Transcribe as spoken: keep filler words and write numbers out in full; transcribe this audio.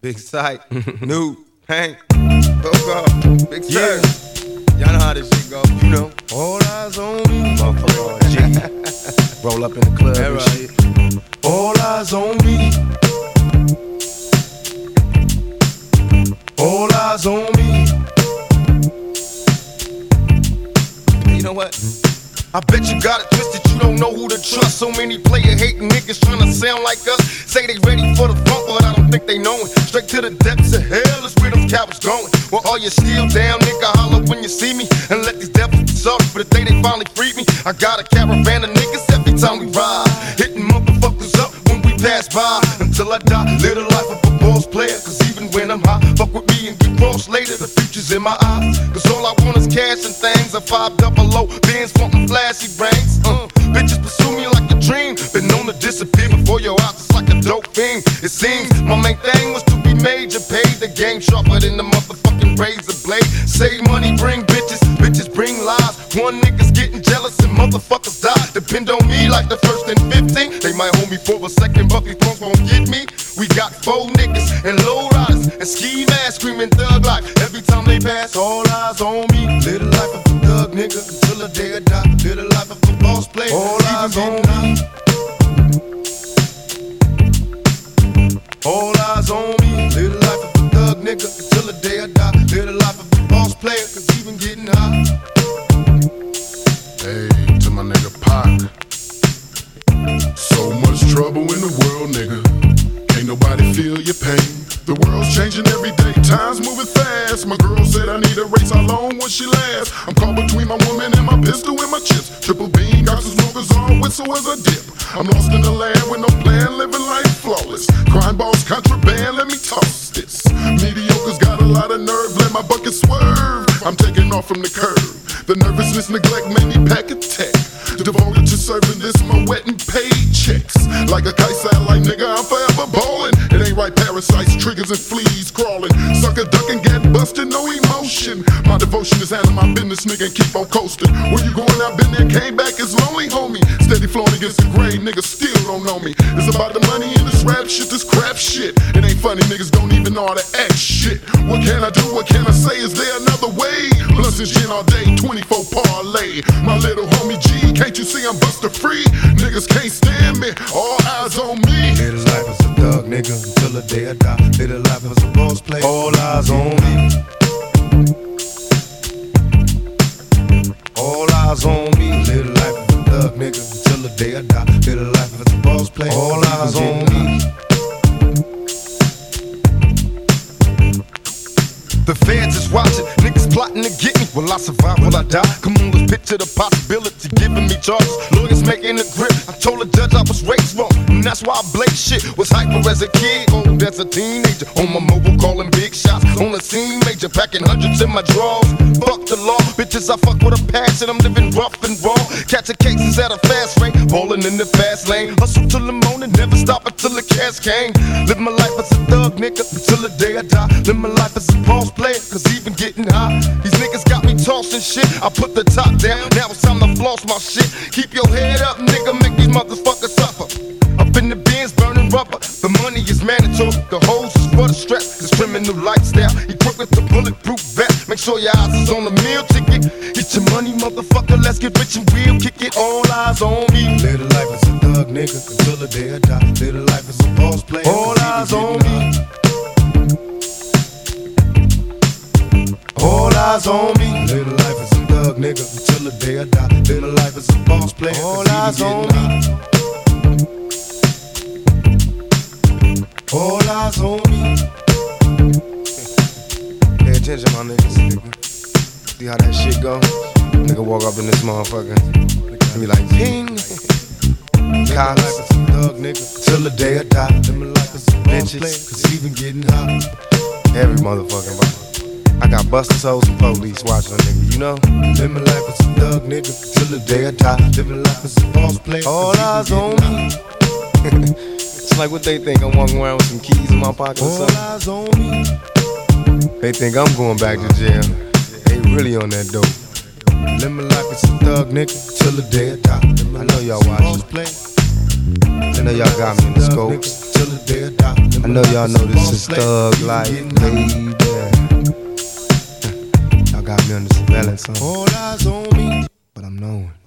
Big Sight, New, Hank, Coco, Big Sir. Y'all know how this shit go, you know. All eyes on me, motherfucker. G. Roll up in the club and right. shit. All eyes on me. All eyes on me. You know what? I bet you got it twisted, you don't know who to trust. So many player hating niggas trying to sound like us. Say they ready for the funk, but I don't think they know it. Straight to the depths of hell is where them cowards going. Well, all you still down, nigga, holler when you see me. And let these devils be sorry for the day they finally freed me. I got a caravan of niggas every time we ride, hitting motherfuckers up when we pass by. Until I die, live the life of a boss player. Cause even when I'm high, fuck with me and get crossed later. The future's in my eyes, cause all I want is cash and things. A five double O, Benz wantin' flashy brains. Uh, bitches pursue me like a dream. Been known to disappear before your eyes, it's like a dope fiend. It seems my main thing was to be major, paid the game sharper than the motherfucking razor blade. Save money, bring bitches, bitches bring lies. One nigga's getting jealous and motherfuckers die. Depend on me like the first and fifteen. They might hold me for a second, but these punks won't get me. We got four niggas and low riders and ski masks screaming thug life every time they pass. All eyes on me. Live the life of a thug nigga until the day I die. Live the life of a boss player. All eyes on me. All eyes on me. Live the life of a thug nigga until the day I die. Live the life of a boss player, cause even getting high. Hey, to my nigga Pac. So much trouble in the world, nigga. Ain't nobody feel your pain. The world's changing every day, time's moving fast. My girl said I need a race, how long will she last? I'm caught between my woman and my pistol and my chips. Triple beam, got some smokers on, whistle as I dip. I'm lost in the land with no plan, living life flawless. Crime boss, contraband, let me toss this. Mediocre's got a lot of nerve, let my bucket swerve. I'm taking off from the curb. The nervousness, neglect made me pack a tech. Devoted to serving this, my wet and paid checks. Like a kite satellite, nigga, I'm forever ballin'. It ain't right, parasites, triggers and fleas crawling. Sucker ducking, get busted, no emotion. My devotion is handling my business, nigga, and keep on coasting. Where you going, I've been there, came back, it's lonely, homie. Steady flowing against the grain, niggas still don't know me. It's about the money and this rap shit, this crap shit. It ain't funny, niggas don't even know how to act shit. What can I do, what can I say, is there another way? Blunts and gin all day, twenty-four parlay. My little homie G, can't you see I'm buster free? Niggas can't stand me, all eyes on me. Live the life as a thug nigga until the day I die. Live the life as a boss player, all eyes on me. All eyes on me. Live the life as a thug nigga until the day I die. Live the life as a boss player, all eyes on me. The feds is watching, niggas plotting to get me. Will I survive, will I die? Come on, let's picture the possibility, giving me charges. Lawyers making a grip, I told the judge I was raised wrong, and that's why I blaze shit. Was hyper as a kid, old as a teenager. On my mobile calling big shots, on the scene major. Packing hundreds in my drawers, fuck the law. Bitches, I fuck with a passion, I'm living rough and raw. Catching cases at a fast rate, ballin' in the fast lane. Hustle till the morning, never stop until the cash came. Live my life as a thug nigga until the day I die. Live my life as a boss player, cause even getting high. These niggas got me tossing shit. I put the top down, now it's time to floss my shit. Keep your head up, nigga, make these motherfuckers suffer. Up in the bins, burning rubber. The money is mandatory, the hose is for the stress. This criminal lifestyle, equipped with the bulletproof vest. Make sure your eyes is on the meal ticket. Get your money, motherfucker, let's get rich and real. Kick it, all eyes on me. Live the life as a thug nigga until the day I die. Live the life as a boss player, all eyes on me. All eyes on me. Live the life as a thug nigga until the day I die. Live the life as a boss player, all eyes on me. All eyes on me. Pay attention, my niggas. Nigga. See how that shit go? Nigga walk up in this motherfucker and be like, ping. Cops, life as a thug nigga till the day I die. Live my life as a bitches, cause even getting hot. Every motherfucking body. I got busters, hoes, and police watching a nigga, you know? Live my life as a thug nigga till the day I die. Live my life as a boss player, all eyes on me. It's like what they think, I'm walking around with some keys in my pocket or something. All eyes on me. They think I'm going back to jail. They really on that dope. Live my life as a thug nigga till the day I die. I know y'all watching. I know y'all got me in the scope. I know y'all know this is Thug Life, baby. Y'all got me on the surveillance, huh? All eyes on me, but I'm knowing.